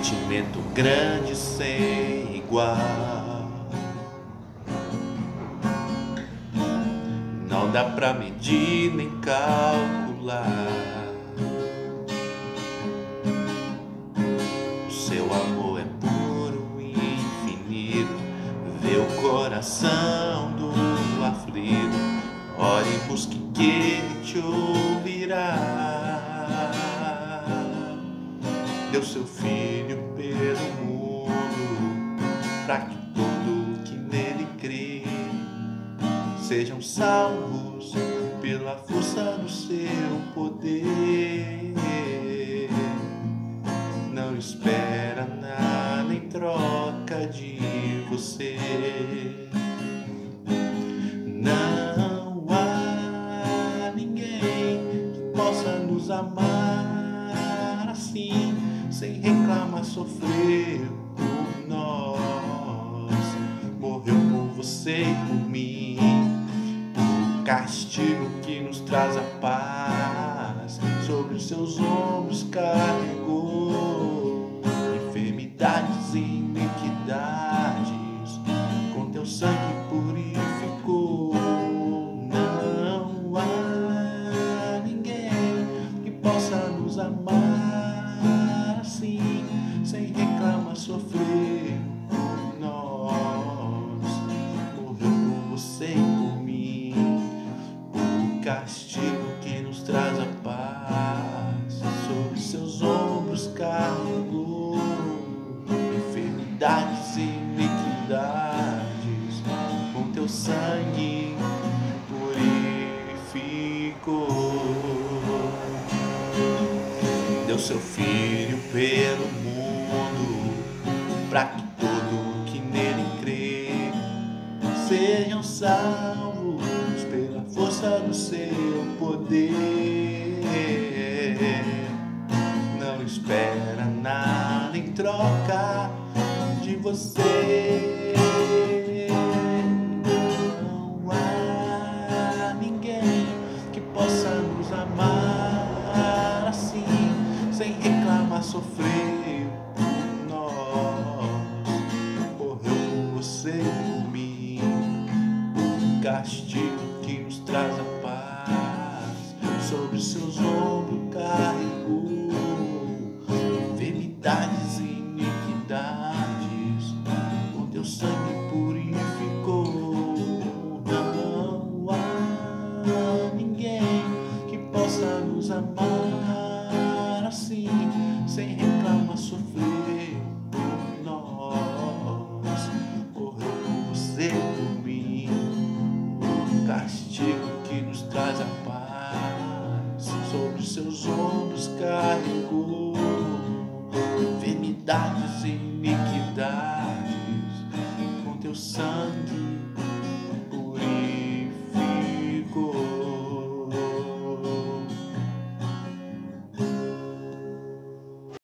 sentimento grande sem igual. Não dá pra medir nem calcular. O seu amor é puro e infinito. Vê o coração do aflito. Ore e busque que ele te ouvirá. Deu seu filho pelo mundo, para que todo que nele crê sejam salvos pela força do seu poder. Não espera nada em troca de você. Não há ninguém que possa nos amar assim, sem reclamar, sofreu por nós, morreu por você e por mim. O castigo que nos traz a paz, sobre os seus ombros carregou. Enfermidades e iniquidades, com teu sangue purificou. Não há ninguém que possa nos amar assim, sem reclamar, sofrer por nós, morreu por você e por mim. O castigo que nos traz a paz, sobre seus ombros carregou. Enfermidades e iniquidades, com teu sangue purificou. Deu seu filho pelo mundo, para que todo que nele crê sejam salvos pela força do seu poder. Não espera nada em troca de você. Não há ninguém que possa nos amar assim, sem reclamar, sofrer por nós, morreu por você e por mim. O castigo que nos traz a paz, sobre seus ombros carregou. Enfermidades e iniquidades, com teu sangue purificou. Não há ninguém que possa nos amar assim, sem reclamar, sofrer por nós, morreu por você e por mim. O castigo que nos traz a paz, sobre seus ombros carregou. Enfermidades e iniquidades, com teu sangue